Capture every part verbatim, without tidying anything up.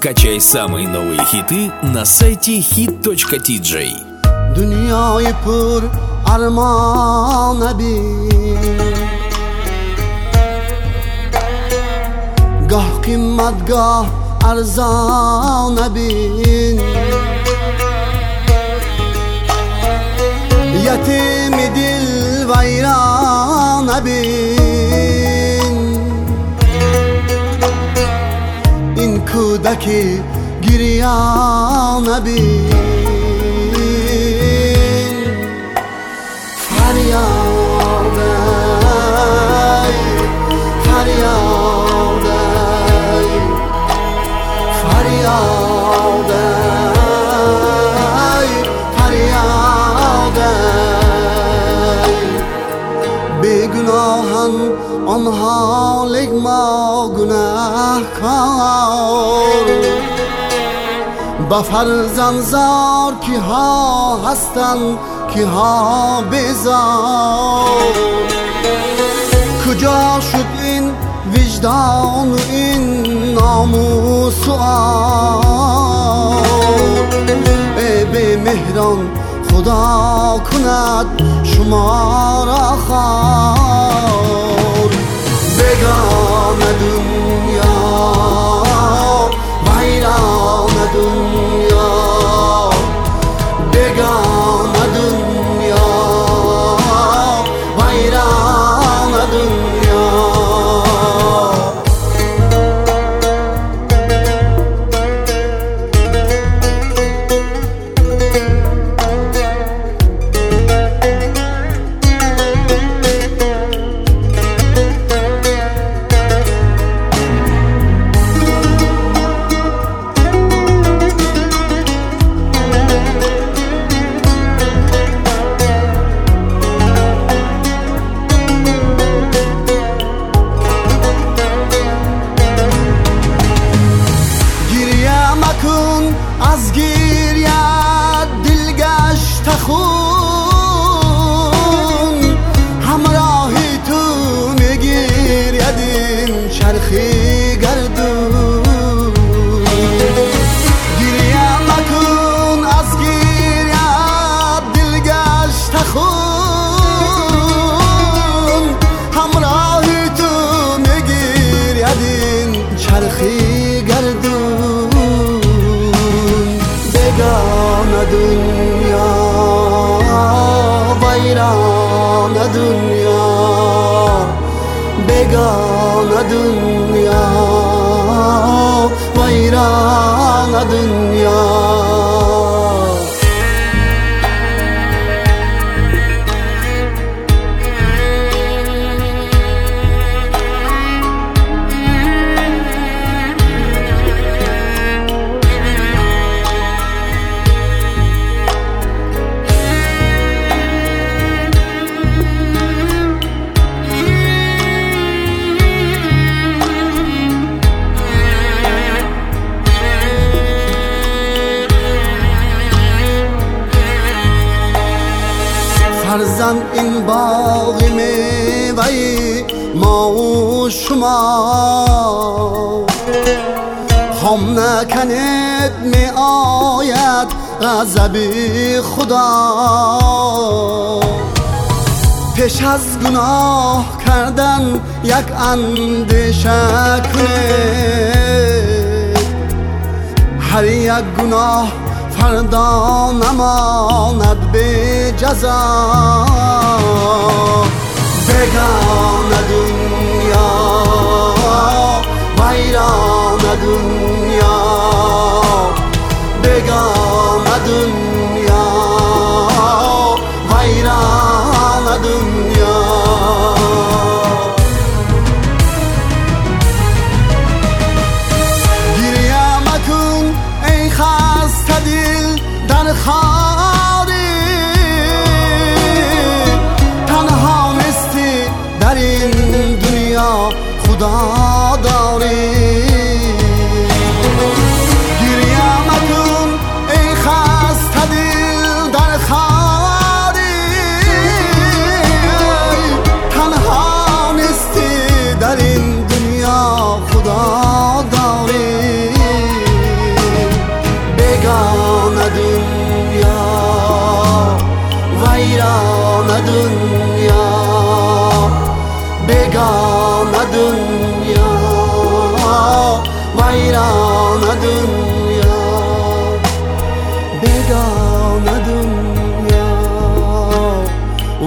Скачай самые новые хиты на сайте хит точка ти джей. Dünyayı pır armağan bin, gah kıymet gah arzan bin. Yetimi dil vayran bin, in kudaki giryan bin. فریاد ای فریاد ای فریاد ای فریاد ای بیگناهان آنها لیک ما گناهکار با فرزند زار کی ها هستند کی ها بیزار کجا شد این وجدان و این ناموس و عار ای به مهران خدا کند شما را خوار بگان دنیا ویران دنیا بگان دنیا ویران دنیا از گریه دل گشت خون همراهی تو میگیرید این چرخی گردون گریه مکن از گریه دل گشت خون همراهی تو میگیرید این چرخی گردون بگان دنیا ویران دنیا بگان دنیا ویران دنیا فرزند این باغ میوه‌ی ما و شما خم نکنید می آید غضب خدا پیش از گناه کردن یک اندیشه کنید هر یک گناه فردا نماند به جزا بگان دنیا ویران دنیا بگان دنیا ویران دنیا گریه مکن ای خسته دل در خاری تنها نیستی در این دنیا خدا داری گریه مکن ای خسته دل در خاری تنها نیستی در این دنیا خدا داری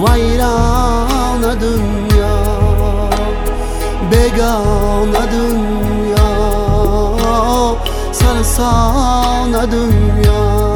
ویران دنیا بگان دنیا سرسان دنیا